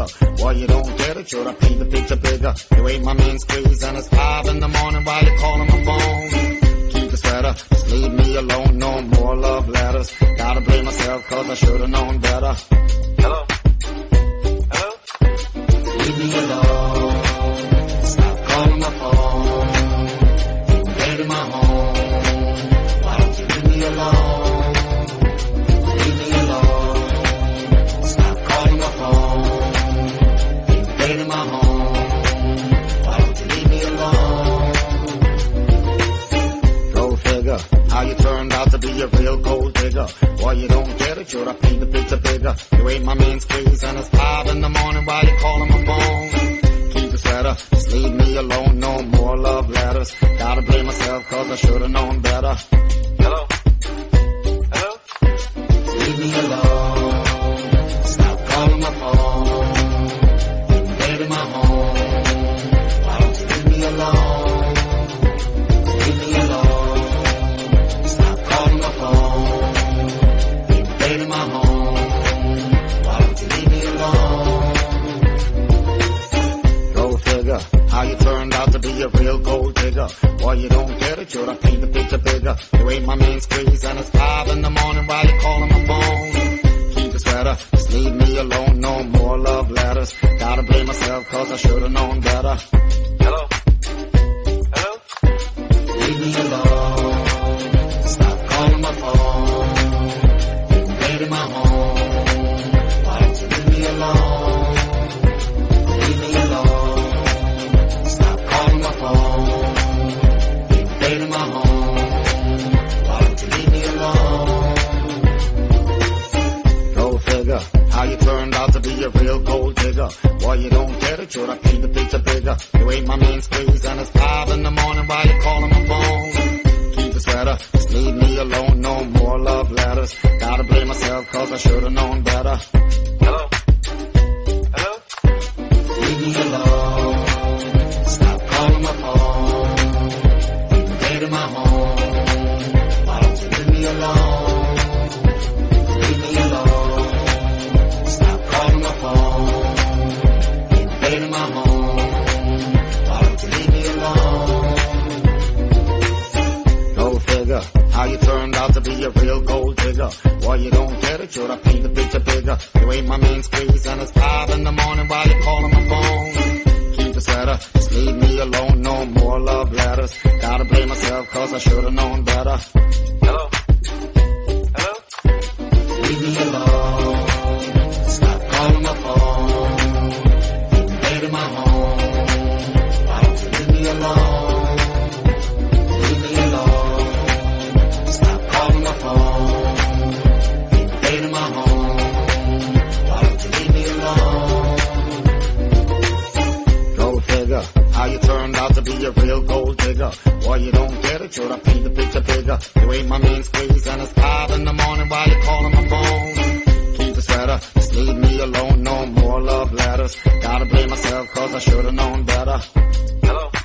digger. Boy, you don't get it, should I paint the picture bigger? You ain't my main squeeze and it's 5 in the morning while you're calling my phone. Keep the sweater, just leave me alone, no more love letters. Gotta blame myself cause I should've known better. Hello? Hello? Leave me alone, stop calling my phone. You invaded my home, why don't you leave me alone? Leave me alone, stop calling my phone. You invaded my home, why don't you leave me alone? Go figure, how you turned out to be a real gold digger. Boy, you don't get it, should I paint the picture bigger? You ain't my main squeeze and it's 5 in the morning while you're calling my phone. Keep the sweater, just leave me alone, no more love letters. Gotta blame myself cause I should've known better. Hello? Hello? Leave me alone, stop calling my phone. You invaded my home, why don't you leave me alone? Leave me alone, stop calling my phone. You invaded my home, why don't you leave me alone? Go figure, how you turned out to be a real gold digger. Boy, you don't get it, should I paint the picture bigger? You ain't my main squeeze and it's 5 in the morning while you're calling my phone. Keep the sweater, just leave me alone, no more love letters. Gotta blame myself cause I should've known better. Hello? Hello? Leave me alone, stop calling my phone. You invaded my home, why don't you leave me alone? Leave me alone, stop calling my phone. You invaded my home, why don't you leave me alone? Go figure, how you turned out to be a real gold digger. Boy, you don't get it, should I paint the picture bigger? You ain't my main squeeze and it's 5 in the morning while you're calling my phone. Keep the sweater, just leave me alone, no more love letters. Gotta blame myself cause I should've known better. Hello? Hello? Leave me alone, stop calling my phone. You invaded my home, why don't you leave me alone? Leave me alone, stop calling my phone. You invaded my home, why don't you leave me alone? Go figure, how you turned out to be a real gold digger. Boy, you don't get it, should I paint the picture bigger? You ain't my main squeeze and it's 5 in the morning while you're calling my phone. Keep the sweater, just leave me alone, no more love letters. Gotta blame myself cause I should've known better. Hello? Hello? Leave me alone, stop calling my phone. You invaded my home, why don't you leave me alone? Leave me alone, stop calling my phone. You invaded my home, why don't you leave me alone? Go figure, how you turned out to be a real gold digger. Boy, you don't get it, should I paint the picture bigger? You ain't my main squeeze and it's 5 in the morning while you're calling my phone. Keep the sweater, just leave me alone, no more love letters. Gotta blame myself cause I should've known better. Hello?